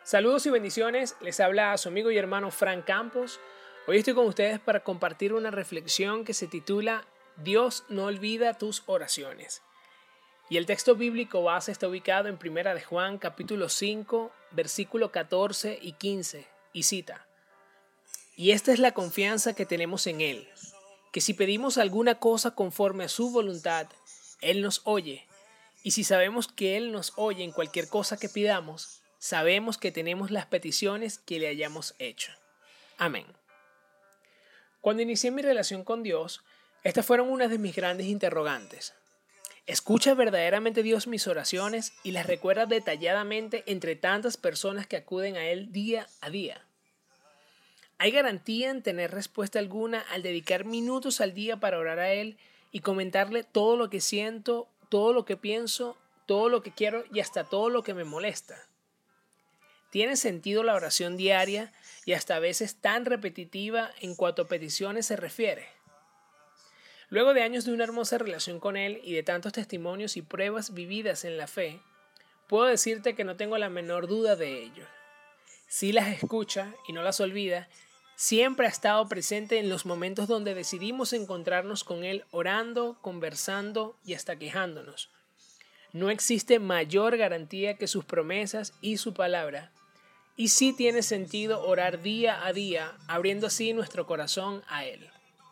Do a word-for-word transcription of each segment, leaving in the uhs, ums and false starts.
Saludos y bendiciones, les habla su amigo y hermano Frank Campos. Hoy estoy con ustedes para compartir una reflexión que se titula Dios no olvida tus oraciones. Y el texto bíblico base está ubicado en Primera de Juan capítulo cinco, versículo catorce y quince, y cita: Y esta es la confianza que tenemos en Él, que si pedimos alguna cosa conforme a su voluntad, Él nos oye. Y si sabemos que Él nos oye en cualquier cosa que pidamos, sabemos que tenemos las peticiones que le hayamos hecho. Amén. Cuando inicié mi relación con Dios, estas fueron una de mis grandes interrogantes. ¿Escucha verdaderamente Dios mis oraciones y las recuerda detalladamente entre tantas personas que acuden a Él día a día? ¿Hay garantía en tener respuesta alguna al dedicar minutos al día para orar a Él y comentarle todo lo que siento, todo lo que pienso, todo lo que quiero y hasta todo lo que me molesta? ¿Tiene sentido la oración diaria y hasta a veces tan repetitiva en cuanto a peticiones se refiere? Luego de años de una hermosa relación con Él y de tantos testimonios y pruebas vividas en la fe, puedo decirte que no tengo la menor duda de ello. Si las escucha y no las olvida, siempre ha estado presente en los momentos donde decidimos encontrarnos con Él orando, conversando y hasta quejándonos. No existe mayor garantía que sus promesas y su palabra. Y sí tiene sentido orar día a día, abriendo así nuestro corazón a Él.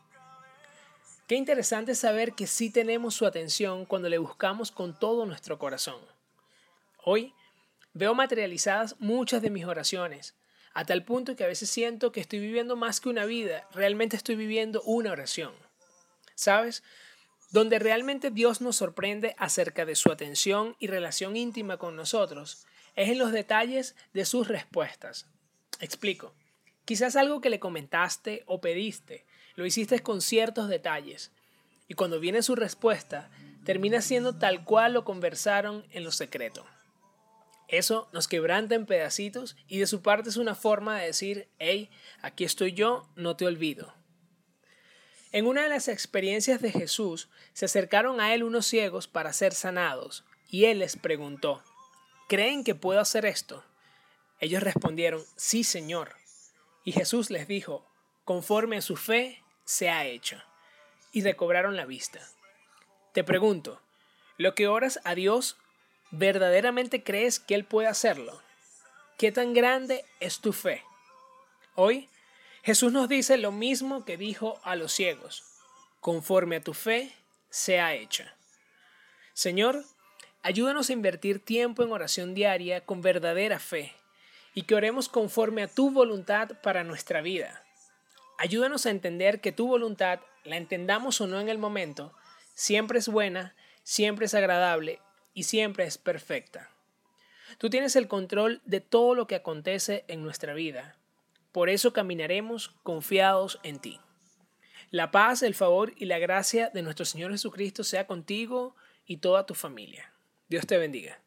Qué interesante saber que sí tenemos su atención cuando le buscamos con todo nuestro corazón. Hoy veo materializadas muchas de mis oraciones, a tal punto que a veces siento que estoy viviendo más que una vida, realmente estoy viviendo una oración. ¿Sabes? Donde realmente Dios nos sorprende acerca de su atención y relación íntima con nosotros es en los detalles de sus respuestas. Explico. Quizás algo que le comentaste o pediste, lo hiciste con ciertos detalles, y cuando viene su respuesta, termina siendo tal cual lo conversaron en lo secreto. Eso nos quebranta en pedacitos y de su parte es una forma de decir: hey, aquí estoy yo, no te olvido. En una de las experiencias de Jesús, se acercaron a él unos ciegos para ser sanados, y él les preguntó: ¿creen que puedo hacer esto? Ellos respondieron: sí, Señor. Y Jesús les dijo: conforme a su fe, se ha hecho. Y recobraron la vista. Te pregunto, ¿lo que oras a Dios, verdaderamente crees que Él puede hacerlo? ¿Qué tan grande es tu fe? Hoy, Jesús nos dice lo mismo que dijo a los ciegos: conforme a tu fe, se ha hecho. Señor, ayúdanos a invertir tiempo en oración diaria con verdadera fe y que oremos conforme a tu voluntad para nuestra vida. Ayúdanos a entender que tu voluntad, la entendamos o no en el momento, siempre es buena, siempre es agradable y siempre es perfecta. Tú tienes el control de todo lo que acontece en nuestra vida. Por eso caminaremos confiados en ti. La paz, el favor y la gracia de nuestro Señor Jesucristo sea contigo y toda tu familia. Dios te bendiga.